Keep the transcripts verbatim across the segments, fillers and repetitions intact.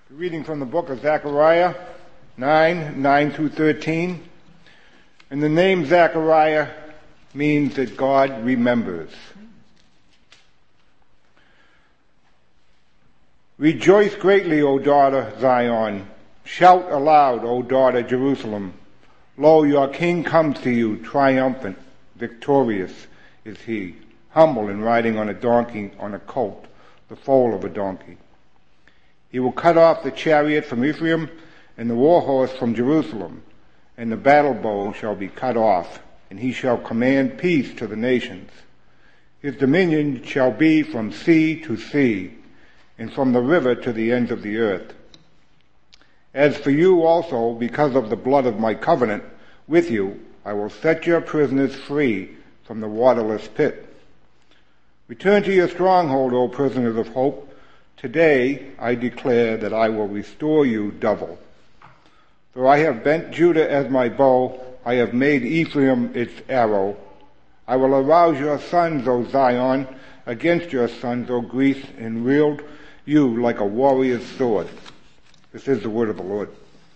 Reading from the book of Zechariah nine, nine through thirteen. And the name Zechariah means that God remembers. Rejoice greatly, O daughter Zion. Shout aloud, O daughter Jerusalem. Lo, your king comes to you, triumphant, victorious is he, humble and riding on a donkey, on a colt, the foal of a donkey. He will cut off the chariot from Ephraim and the war horse from Jerusalem, and the battle bow shall be cut off, and he shall command peace to the nations. His dominion shall be from sea to sea, and from the river to the ends of the earth. As for you also, because of the blood of my covenant with you, I will set your prisoners free from the waterless pit. Return to your stronghold, O prisoners of hope. Today I declare that I will restore you double. For I have bent Judah as my bow, I have made Ephraim its arrow. I will arouse your sons, O Zion, against your sons, O Greece, and wield you like a warrior's sword. This is the word of the Lord.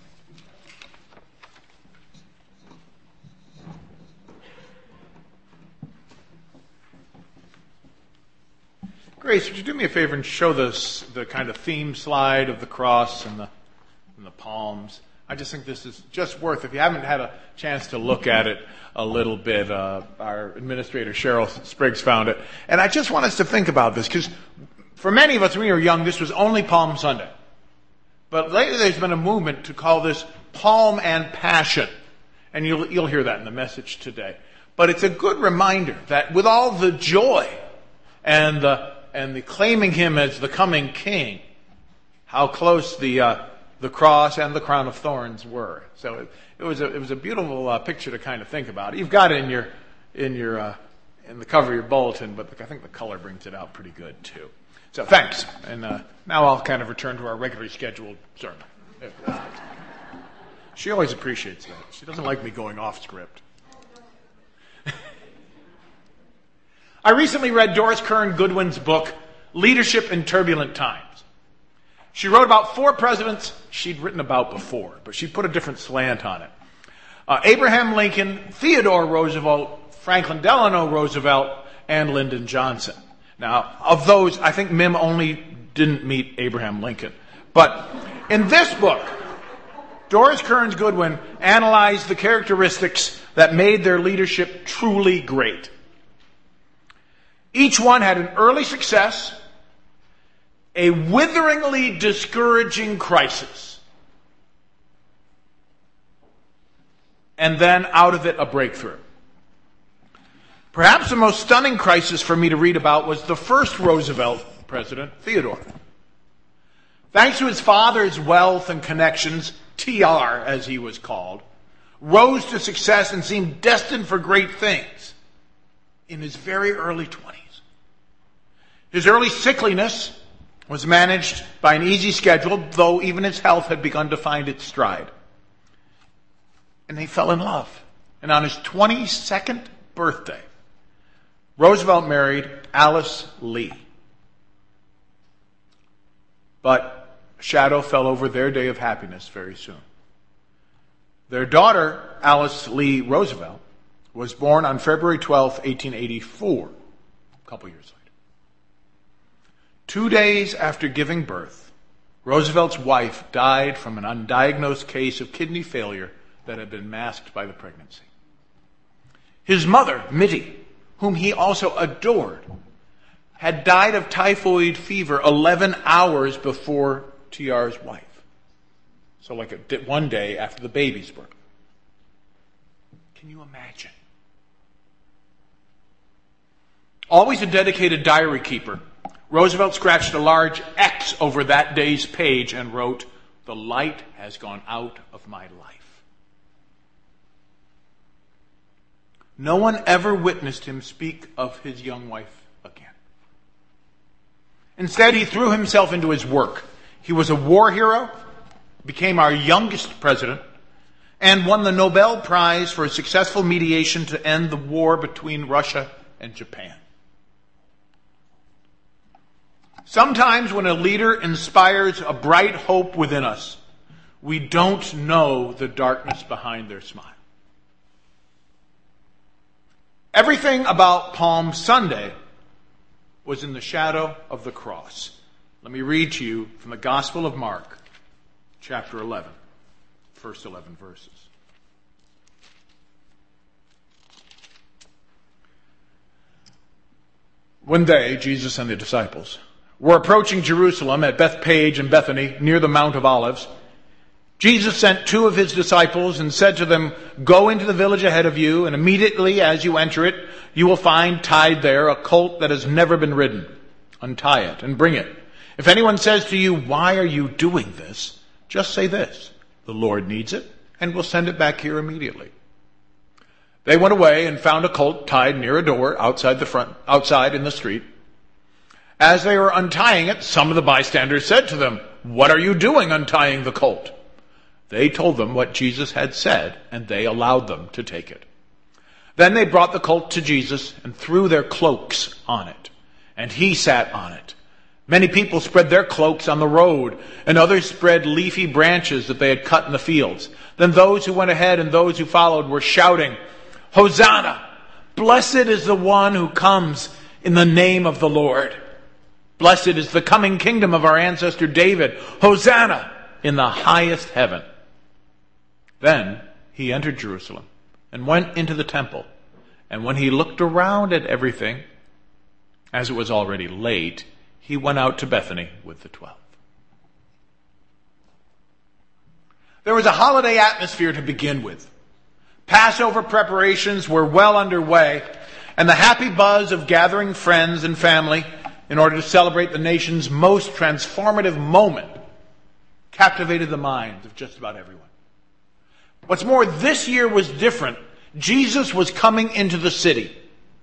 Grace, would you do me a favor and show this, the kind of theme slide of the cross and the, and the palms? I just think this is just worth, if you haven't had a chance to look at it a little bit, uh, our administrator Cheryl Spriggs found it. And I just want us to think about this, because for many of us when we were young, this was only Palm Sunday. But lately there's been a movement to call this Palm and Passion. And you'll, you'll hear that in the message today. But it's a good reminder that with all the joy and the and the claiming him as the coming king, how close the uh, the cross and the crown of thorns were. So it, it was a it was a beautiful uh, picture to kind of think about. You've got it in your in your uh, in the cover of your bulletin, but the, I think the color brings it out pretty good too. So thanks, and uh, now I'll kind of return to our regularly scheduled sermon. She always appreciates that. She doesn't like me going off script. I recently read Doris Kearns Goodwin's book, Leadership in Turbulent Times. She wrote about four presidents she'd written about before, but she put a different slant on it. Uh, Abraham Lincoln, Theodore Roosevelt, Franklin Delano Roosevelt, and Lyndon Johnson. Now, of those, I think Mim only didn't meet Abraham Lincoln. But in this book, Doris Kearns Goodwin analyzed the characteristics that made their leadership truly great. Each one had an early success, a witheringly discouraging crisis, and then out of it a breakthrough. Perhaps the most stunning crisis for me to read about was the first Roosevelt president, Theodore. Thanks to his father's wealth and connections, T R as he was called, rose to success and seemed destined for great things in his very early twenties. His early sickliness was managed by an easy schedule, though even his health had begun to find its stride. And they fell in love. And on his twenty-second birthday, Roosevelt married Alice Lee. But a shadow fell over their day of happiness very soon. Their daughter, Alice Lee Roosevelt, was born on February twelfth, eighteen eighty-four, a couple years later. Two days after giving birth, Roosevelt's wife died from an undiagnosed case of kidney failure that had been masked by the pregnancy. His mother, Mittie, whom he also adored, had died of typhoid fever eleven hours before T R's wife. So like a, one day after the baby's birth. Can you imagine? Always a dedicated diary keeper, Roosevelt scratched a large X over that day's page and wrote, "The light has gone out of my life." No one ever witnessed him speak of his young wife again. Instead, he threw himself into his work. He was a war hero, became our youngest president, and won the Nobel Prize for a successful mediation to end the war between Russia and Japan. Sometimes when a leader inspires a bright hope within us, we don't know the darkness behind their smile. Everything about Palm Sunday was in the shadow of the cross. Let me read to you from the Gospel of Mark, chapter eleven, first eleven verses. When they, Jesus and the disciples, were approaching Jerusalem at Bethpage and Bethany near the Mount of Olives, Jesus sent two of his disciples and said to them, "Go into the village ahead of you, and immediately as you enter it, you will find tied there a colt that has never been ridden. Untie it and bring it. If anyone says to you, 'Why are you doing this?' just say this, 'The Lord needs it, and we'll send it back here immediately.'" They went away and found a colt tied near a door outside the front, outside in the street. As they were untying it, some of the bystanders said to them, "What are you doing untying the colt?" They told them what Jesus had said, and they allowed them to take it. Then they brought the colt to Jesus and threw their cloaks on it, and he sat on it. Many people spread their cloaks on the road, and others spread leafy branches that they had cut in the fields. Then those who went ahead and those who followed were shouting, "Hosanna! Blessed is the one who comes in the name of the Lord. Blessed is the coming kingdom of our ancestor David. Hosanna in the highest heaven." Then he entered Jerusalem and went into the temple. And when he looked around at everything, as it was already late, he went out to Bethany with the twelve. There was a holiday atmosphere to begin with. Passover preparations were well underway, and the happy buzz of gathering friends and family in order to celebrate the nation's most transformative moment captivated the minds of just about everyone. What's more, this year was different. Jesus was coming into the city.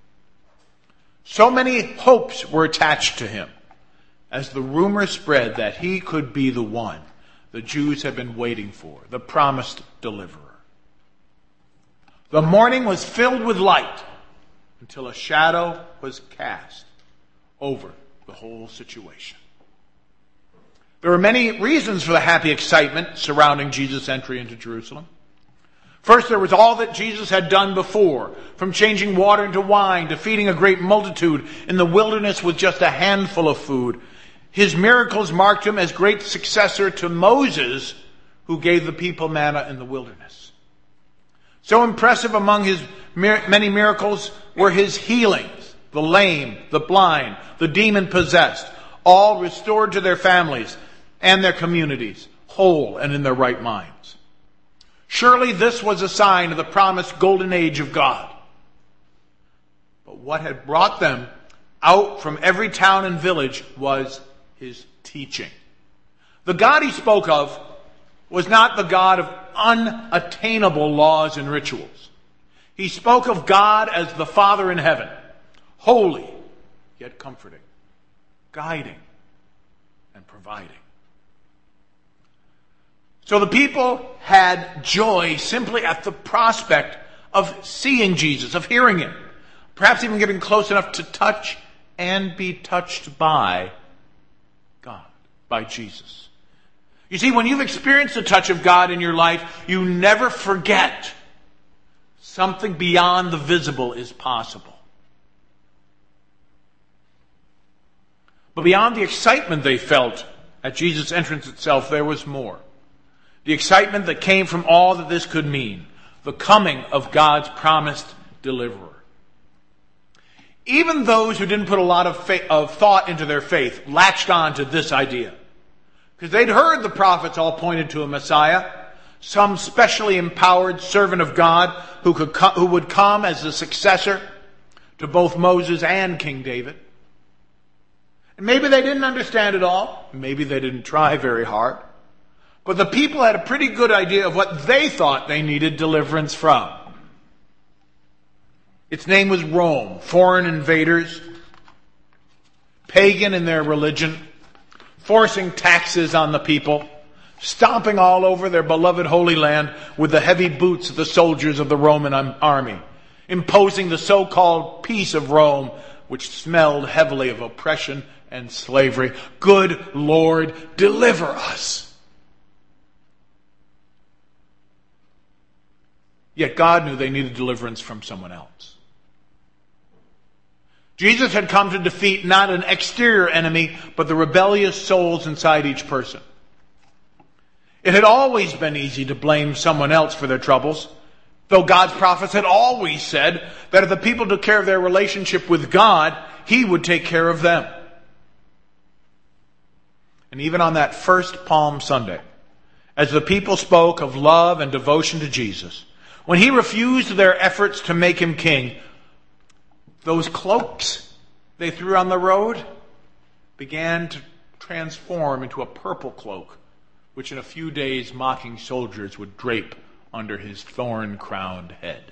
So many hopes were attached to him as the rumor spread that he could be the one the Jews had been waiting for, the promised deliverer. The morning was filled with light until a shadow was cast over the whole situation. There were many reasons for the happy excitement surrounding Jesus' entry into Jerusalem. First, there was all that Jesus had done before, from changing water into wine to feeding a great multitude in the wilderness with just a handful of food. His miracles marked him as great successor to Moses, who gave the people manna in the wilderness. So impressive among his many miracles were his healings, the lame, the blind, the demon-possessed, all restored to their families and their communities, whole and in their right minds. Surely this was a sign of the promised golden age of God. But what had brought them out from every town and village was his teaching. The God he spoke of was not the God of unattainable laws and rituals. He spoke of God as the Father in heaven, holy yet comforting, guiding and providing. So the people had joy simply at the prospect of seeing Jesus, of hearing him, perhaps even getting close enough to touch and be touched by God, by Jesus. You see, when you've experienced the touch of God in your life, you never forget something beyond the visible is possible. But beyond the excitement they felt at Jesus' entrance itself, there was more. The excitement that came from all that this could mean, the coming of God's promised deliverer. Even those who didn't put a lot of, faith, of thought into their faith latched on to this idea. Because they'd heard the prophets all pointed to a Messiah, some specially empowered servant of God who, could co- who would come as the successor to both Moses and King David. And maybe they didn't understand it all. Maybe they didn't try very hard. But the people had a pretty good idea of what they thought they needed deliverance from. Its name was Rome, foreign invaders, pagan in their religion, forcing taxes on the people, stomping all over their beloved Holy Land with the heavy boots of the soldiers of the Roman army, imposing the so-called peace of Rome, which smelled heavily of oppression and slavery. Good Lord, deliver us. Yet God knew they needed deliverance from someone else. Jesus had come to defeat not an exterior enemy, but the rebellious souls inside each person. It had always been easy to blame someone else for their troubles, though God's prophets had always said that if the people took care of their relationship with God, He would take care of them. And even on that first Palm Sunday, as the people spoke of love and devotion to Jesus, when He refused their efforts to make Him king, those cloaks they threw on the road began to transform into a purple cloak, which in a few days mocking soldiers would drape under His thorn-crowned head.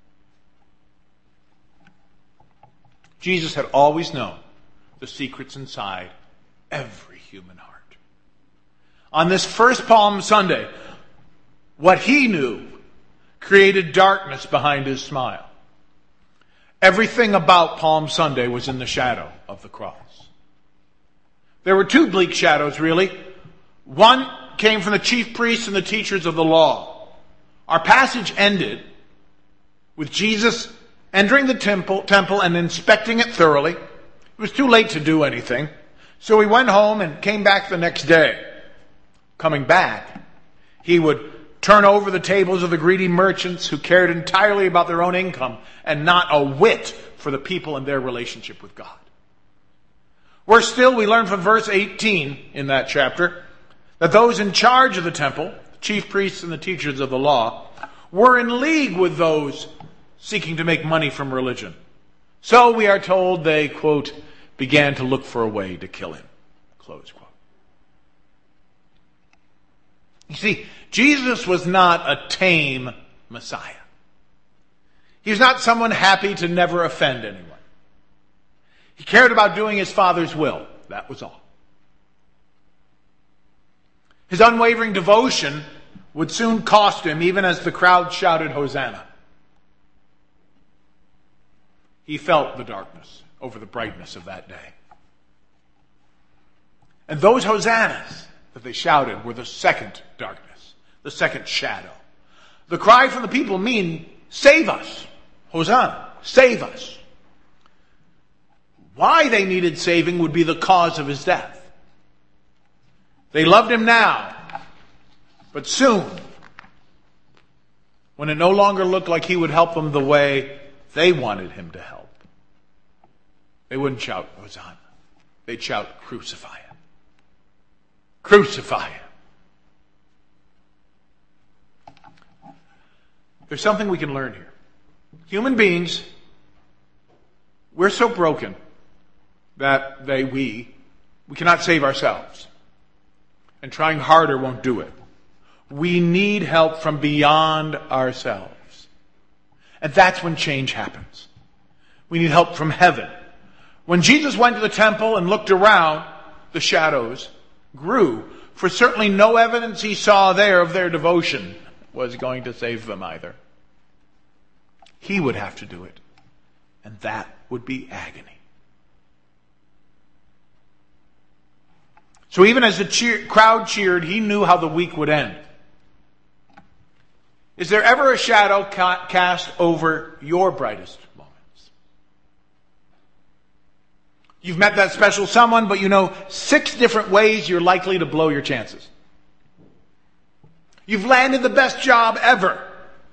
Jesus had always known the secrets inside every human heart. On this first Palm Sunday, what He knew created darkness behind His smile. Everything about Palm Sunday was in the shadow of the cross. There were two bleak shadows, really. One came from the chief priests and the teachers of the law. Our passage ended with Jesus entering the temple, temple and inspecting it thoroughly. It was too late to do anything, so He went home and came back the next day. Coming back, He would turn over the tables of the greedy merchants who cared entirely about their own income and not a whit for the people and their relationship with God. Worse still, we learn from verse eighteen in that chapter that those in charge of the temple, the chief priests and the teachers of the law, were in league with those seeking to make money from religion. So we are told they, quote, began to look for a way to kill Him, close quote. You see, Jesus was not a tame Messiah. He was not someone happy to never offend anyone. He cared about doing His Father's will. That was all. His unwavering devotion would soon cost Him, even as the crowd shouted, Hosanna. He felt the darkness over the brightness of that day. And those hosannas that they shouted were the second darkness, the second shadow. The cry from the people mean, save us. Hosanna, save us. Why they needed saving would be the cause of His death. They loved Him now, but soon, when it no longer looked like He would help them the way they wanted Him to help, they wouldn't shout, Hosanna. They'd shout, crucify Him. Crucify Him. There's something we can learn here. Human beings, we're so broken that they, we, we cannot save ourselves. And trying harder won't do it. We need help from beyond ourselves. And that's when change happens. We need help from heaven. When Jesus went to the temple and looked around, the shadows grew. For certainly no evidence He saw there of their devotion was going to save them either. He would have to do it. And that would be agony. So even as the cheer, crowd cheered, He knew how the week would end. Is there ever a shadow ca- cast over your brightest moments? You've met that special someone, but you know six different ways you're likely to blow your chances. You've landed the best job ever.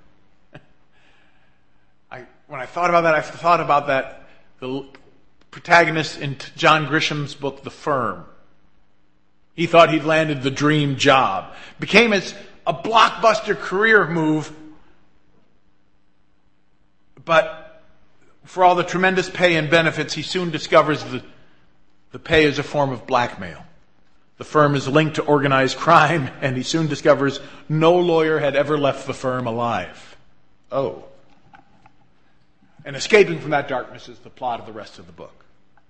I, when I thought about that, I thought about that, the protagonist in John Grisham's book, The Firm. He thought he'd landed the dream job. Became as a blockbuster career move. But for all the tremendous pay and benefits, he soon discovers the, the pay is a form of blackmail. The firm is linked to organized crime, and he soon discovers no lawyer had ever left the firm alive. Oh. And escaping from that darkness is the plot of the rest of the book.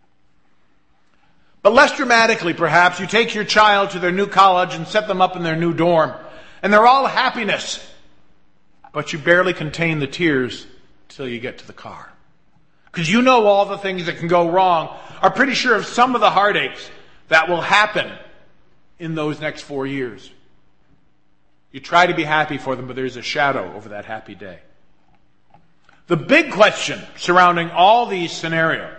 But less dramatically, perhaps, you take your child to their new college and set them up in their new dorm. And they're all happiness. But you barely contain the tears till you get to the car. because you know all the things that can go wrong, are pretty sure of some of the heartaches that will happen in those next four years. You try to be happy for them, but there's a shadow over that happy day. The big question surrounding all these scenarios: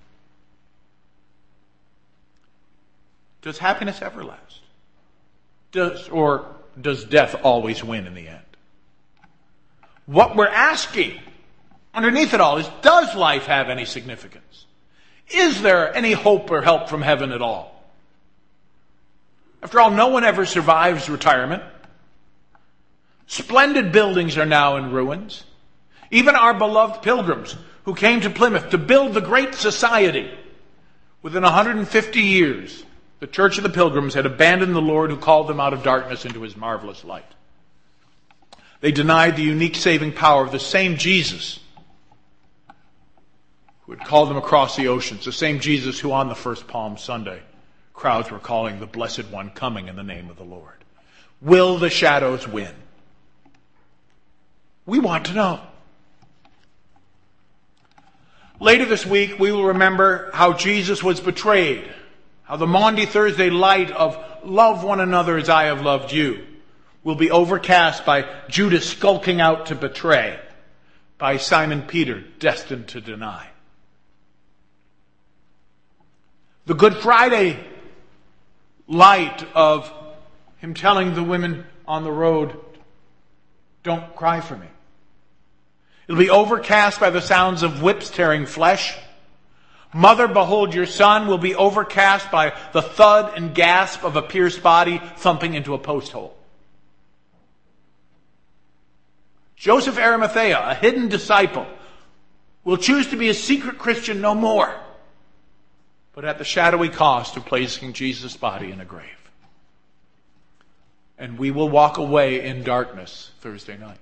does happiness ever last? Does, or does death always win in the end? What we're asking underneath it all is, does life have any significance? Is there any hope or help from heaven at all? After all, no one ever survives retirement. Splendid buildings are now in ruins. Even our beloved pilgrims who came to Plymouth to build the great society, within one hundred fifty years, the Church of the Pilgrims had abandoned the Lord who called them out of darkness into his marvelous light. They denied the unique saving power of the same Jesus who had called them across the oceans, the same Jesus who on the first Palm Sunday crowds were calling the Blessed One coming in the name of the Lord. Will the shadows win? We want to know. Later this week, we will remember how Jesus was betrayed, how the Maundy Thursday light of love one another as I have loved you will be overcast by Judas skulking out to betray, by Simon Peter destined to deny. The Good Friday light of him telling the women on the road, don't cry for me. It'll be overcast by the sounds of whips tearing flesh. Mother, behold your son will be overcast by the thud and gasp of a pierced body thumping into a post hole. Joseph Arimathea, a hidden disciple, will choose to be a secret Christian no more, but at the shadowy cost of placing Jesus' body in a grave. And we will walk away in darkness Thursday night.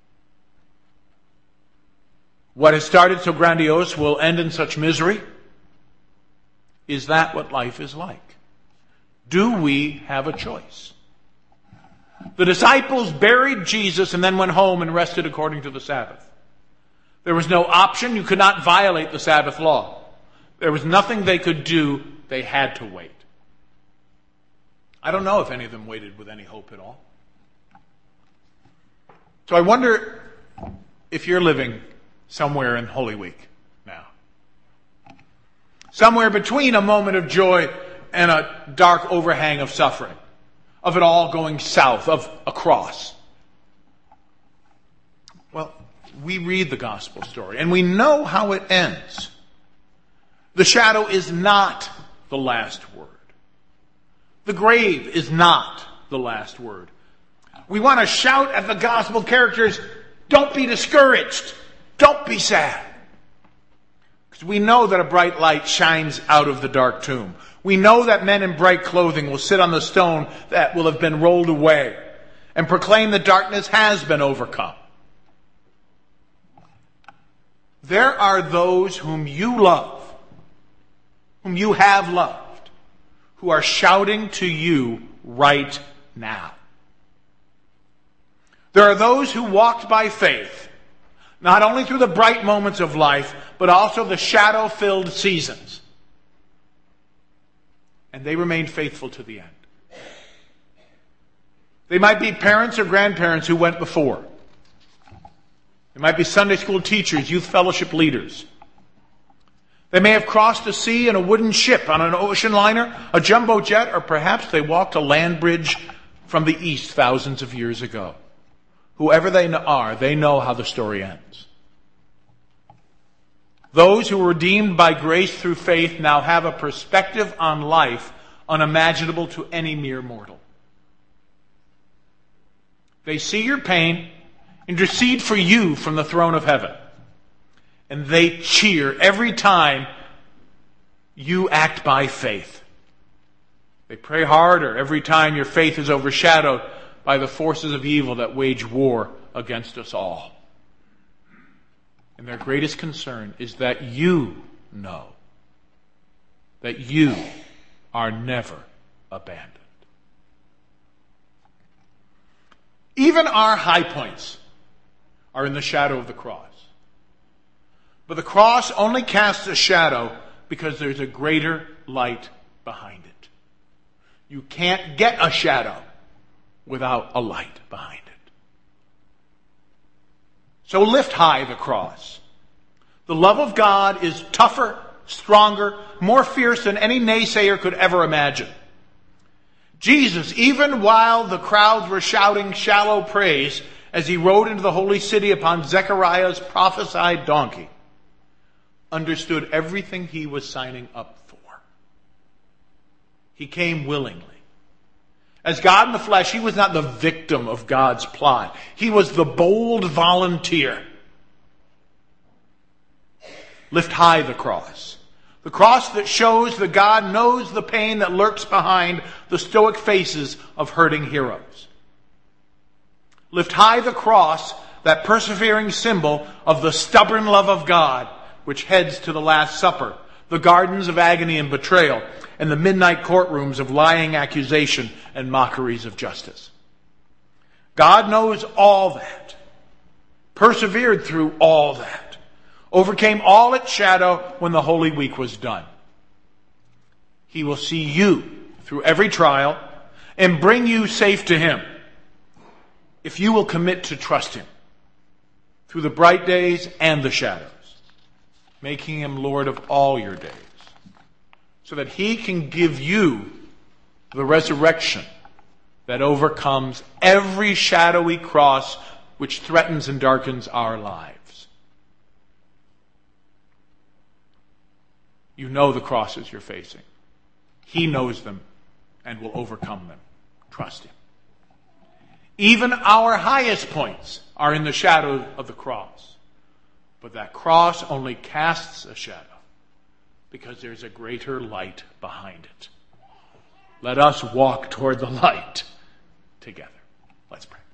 What has started so grandiose will end in such misery. Is that what life is like? Do we have a choice? The disciples buried Jesus and then went home and rested according to the Sabbath. There was no option. You could not violate the Sabbath law. There was nothing they could do. They had to wait. I don't know if any of them waited with any hope at all. So I wonder if you're living somewhere in Holy Week now. Somewhere between a moment of joy and a dark overhang of suffering, of it all going south, of a cross. Well, we read the gospel story and we know how it ends. The shadow is not the last word. The grave is not the last word. We want to shout at the gospel characters, don't be discouraged. Don't be sad. Because we know that a bright light shines out of the dark tomb. We know that men in bright clothing will sit on the stone that will have been rolled away and proclaim that darkness has been overcome. There are those whom you love, whom you have loved, who are shouting to you right now. There are those who walked by faith, not only through the bright moments of life, but also the shadow-filled seasons. And they remained faithful to the end. They might be parents or grandparents who went before. They might be Sunday school teachers, youth fellowship leaders. They may have crossed the sea in a wooden ship, on an ocean liner, a jumbo jet, or perhaps they walked a land bridge from the east thousands of years ago. Whoever they are, they know how the story ends. Those who were redeemed by grace through faith now have a perspective on life unimaginable to any mere mortal. They see your pain, intercede for you from the throne of heaven, and they cheer every time you act by faith. They pray harder every time your faith is overshadowed by the forces of evil that wage war against us all. And their greatest concern is that you know that you are never abandoned. Even our high points are in the shadow of the cross. But the cross only casts a shadow because there's a greater light behind it. You can't get a shadow without a light behind it. So lift high the cross. The love of God is tougher, stronger, more fierce than any naysayer could ever imagine. Jesus, even while the crowds were shouting shallow praise as he rode into the holy city upon Zechariah's prophesied donkey, understood everything he was signing up for. He came willingly. As God in the flesh, he was not the victim of God's plot. He was the bold volunteer. Lift high the cross. The cross that shows that God knows the pain that lurks behind the stoic faces of hurting heroes. Lift high the cross, that persevering symbol of the stubborn love of God, which heads to the Last Supper, the gardens of agony and betrayal, and the midnight courtrooms of lying accusation and mockeries of justice. God knows all that, persevered through all that, overcame all its shadow when the Holy Week was done. He will see you through every trial and bring you safe to him if you will commit to trust him through the bright days and the shadows, making him Lord of all your days, so that he can give you the resurrection that overcomes every shadowy cross which threatens and darkens our lives. You know the crosses you're facing. He knows them and will overcome them. Trust him. Even our highest points are in the shadow of the cross. But that cross only casts a shadow because there's a greater light behind it. Let us walk toward the light together. Let's pray.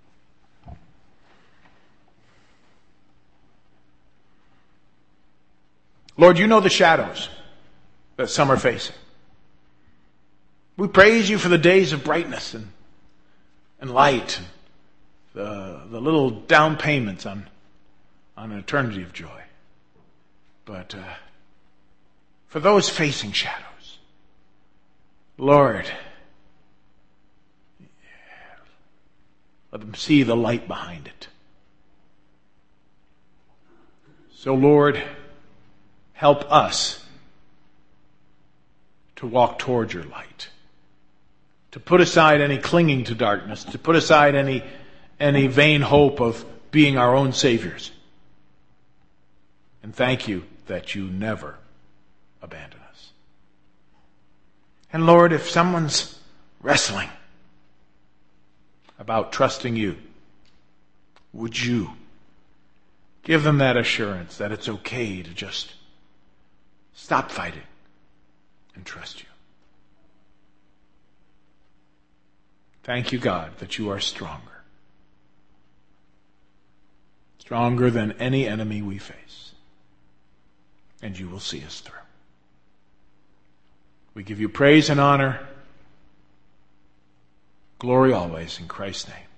Lord, you know the shadows that some are facing. We praise you for the days of brightness and, and light, and the, the little down payments on, on an eternity of joy. But uh, for those facing shadows, Lord, let them see the light behind it. So, Lord, help us to walk toward your light, to put aside any clinging to darkness, to put aside any, any vain hope of being our own saviors. And thank you that you never abandon us. And Lord, if someone's wrestling about trusting you, would you give them that assurance that it's okay to just stop fighting and trust you. Thank you, God, that you are stronger. Stronger than any enemy we face. And you will see us through. We give you praise and honor. Glory always in Christ's name.